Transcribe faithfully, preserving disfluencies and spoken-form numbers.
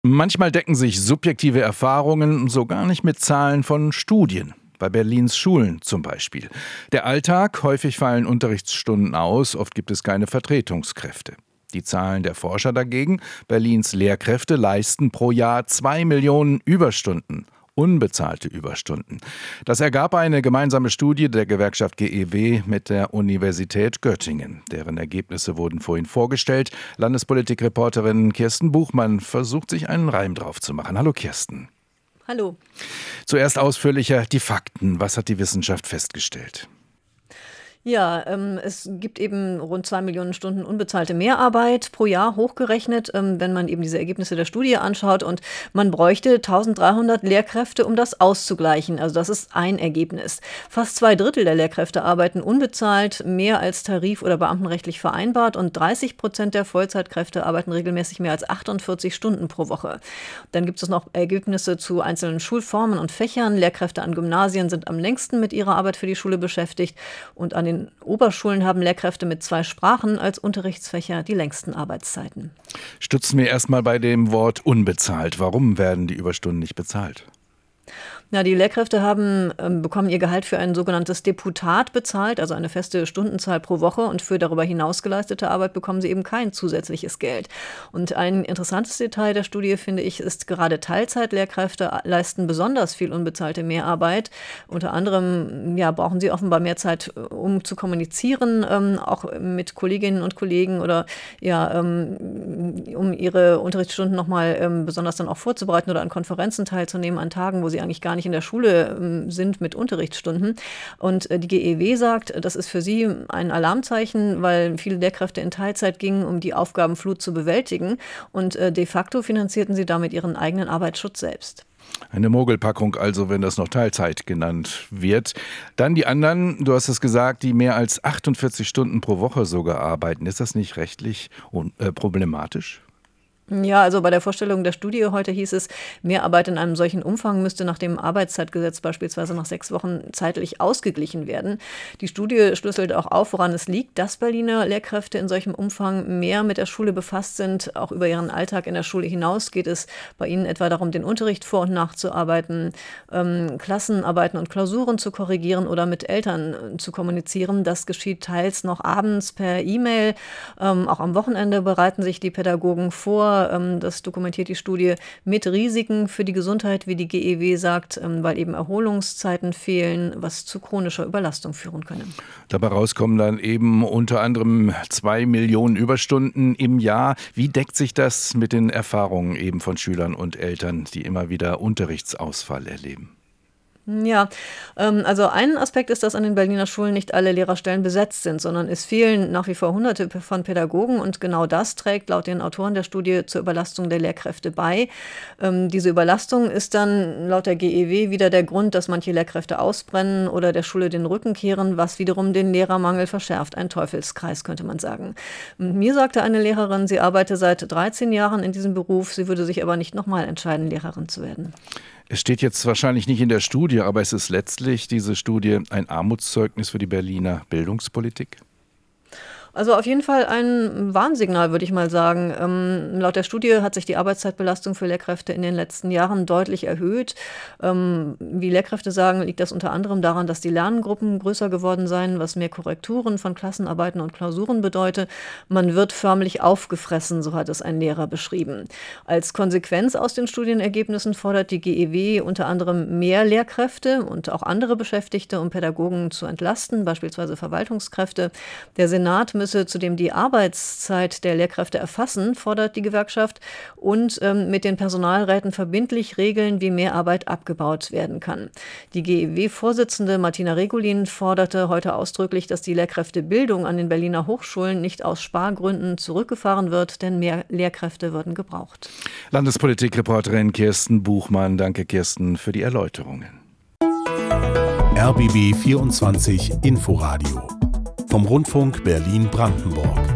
Manchmal decken sich subjektive Erfahrungen so gar nicht mit Zahlen von Studien. Bei Berlins Schulen zum Beispiel. Der Alltag, häufig fallen Unterrichtsstunden aus, oft gibt es keine Vertretungskräfte. Die Zahlen der Forscher dagegen: Berlins Lehrkräfte leisten pro Jahr zwei Millionen Überstunden. Unbezahlte Überstunden. Das ergab eine gemeinsame Studie der Gewerkschaft G E W mit der Universität Göttingen. Deren Ergebnisse wurden vorhin vorgestellt. Landespolitikreporterin Kirsten Buchmann versucht, sich einen Reim drauf zu machen. Hallo Kirsten. Hallo. Zuerst ausführlicher die Fakten. Was hat die Wissenschaft festgestellt? Ja, ähm, es gibt eben rund zwei Millionen Stunden unbezahlte Mehrarbeit pro Jahr hochgerechnet, ähm, wenn man eben diese Ergebnisse der Studie anschaut. Und man bräuchte eintausenddreihundert Lehrkräfte, um das auszugleichen. Also das ist ein Ergebnis. Fast zwei Drittel der Lehrkräfte arbeiten unbezahlt, mehr als tarif- oder beamtenrechtlich vereinbart. Und dreißig Prozent der Vollzeitkräfte arbeiten regelmäßig mehr als achtundvierzig Stunden pro Woche. Dann gibt es noch Ergebnisse zu einzelnen Schulformen und Fächern. Lehrkräfte an Gymnasien sind am längsten mit ihrer Arbeit für die Schule beschäftigt. Und an den In Oberschulen haben Lehrkräfte mit zwei Sprachen als Unterrichtsfächer die längsten Arbeitszeiten. Stutzen wir erstmal bei dem Wort unbezahlt. Warum werden die Überstunden nicht bezahlt? Ja, die Lehrkräfte haben, ähm, bekommen ihr Gehalt für ein sogenanntes Deputat bezahlt, also eine feste Stundenzahl pro Woche, und für darüber hinaus geleistete Arbeit bekommen sie eben kein zusätzliches Geld. Und ein interessantes Detail der Studie, finde ich, ist, gerade Teilzeitlehrkräfte leisten besonders viel unbezahlte Mehrarbeit. Unter anderem ja, brauchen sie offenbar mehr Zeit, um zu kommunizieren, ähm, auch mit Kolleginnen und Kollegen, oder ja, ähm, um ihre Unterrichtsstunden nochmal ähm, besonders dann auch vorzubereiten oder an Konferenzen teilzunehmen, an Tagen, wo sie eigentlich gar nicht in der Schule ähm, sind mit Unterrichtsstunden. Und äh, die G E W sagt, das ist für sie ein Alarmzeichen, weil viele Lehrkräfte in Teilzeit gingen, um die Aufgabenflut zu bewältigen. Und äh, de facto finanzierten sie damit ihren eigenen Arbeitsschutz selbst. Eine Mogelpackung also, wenn das noch Teilzeit genannt wird. Dann die anderen, du hast es gesagt, die mehr als achtundvierzig Stunden pro Woche sogar arbeiten. Ist das nicht rechtlich un- äh, problematisch? Ja, also bei der Vorstellung der Studie heute hieß es, Mehrarbeit in einem solchen Umfang müsste nach dem Arbeitszeitgesetz beispielsweise nach sechs Wochen zeitlich ausgeglichen werden. Die Studie schlüsselt auch auf, woran es liegt, dass Berliner Lehrkräfte in solchem Umfang mehr mit der Schule befasst sind. Auch über ihren Alltag in der Schule hinaus geht es bei ihnen etwa darum, den Unterricht vor- und nachzuarbeiten, ähm, Klassenarbeiten und Klausuren zu korrigieren oder mit Eltern äh, zu kommunizieren. Das geschieht teils noch abends per E-Mail. Ähm, auch am Wochenende bereiten sich die Pädagogen vor. Das dokumentiert die Studie, mit Risiken für die Gesundheit, wie die G E W sagt, weil eben Erholungszeiten fehlen, was zu chronischer Überlastung führen können. Dabei rauskommen dann eben unter anderem zwei Millionen Überstunden im Jahr. Wie deckt sich das mit den Erfahrungen eben von Schülern und Eltern, die immer wieder Unterrichtsausfall erleben? Ja, ähm, also ein Aspekt ist, dass an den Berliner Schulen nicht alle Lehrerstellen besetzt sind, sondern es fehlen nach wie vor Hunderte von Pädagogen, und genau das trägt laut den Autoren der Studie zur Überlastung der Lehrkräfte bei. Ähm, diese Überlastung ist dann laut der G E W wieder der Grund, dass manche Lehrkräfte ausbrennen oder der Schule den Rücken kehren, was wiederum den Lehrermangel verschärft. Ein Teufelskreis, könnte man sagen. Mir sagte eine Lehrerin, sie arbeite seit dreizehn Jahren in diesem Beruf, sie würde sich aber nicht nochmal entscheiden, Lehrerin zu werden. Es steht jetzt wahrscheinlich nicht in der Studie, aber es ist letztlich, diese Studie, ein Armutszeugnis für die Berliner Bildungspolitik? Also auf jeden Fall ein Warnsignal, würde ich mal sagen. Ähm, laut der Studie hat sich die Arbeitszeitbelastung für Lehrkräfte in den letzten Jahren deutlich erhöht. Ähm, wie Lehrkräfte sagen, liegt das unter anderem daran, dass die Lerngruppen größer geworden seien, was mehr Korrekturen von Klassenarbeiten und Klausuren bedeutet. Man wird förmlich aufgefressen, so hat es ein Lehrer beschrieben. Als Konsequenz aus den Studienergebnissen fordert die G E W unter anderem mehr Lehrkräfte und auch andere Beschäftigte, um Pädagogen zu entlasten, beispielsweise Verwaltungskräfte. Der Senat müsse zudem die Arbeitszeit der Lehrkräfte erfassen, fordert die Gewerkschaft, und ähm, mit den Personalräten verbindlich regeln, wie Mehrarbeit abgebaut werden kann. Die G E W-Vorsitzende Martina Regulin forderte heute ausdrücklich, dass die Lehrkräftebildung an den Berliner Hochschulen nicht aus Spargründen zurückgefahren wird, denn mehr Lehrkräfte würden gebraucht. Landespolitikreporterin Kirsten Buchmann. Danke, Kirsten, für die Erläuterungen. R B B vierundzwanzig Inforadio vom Rundfunk Berlin-Brandenburg.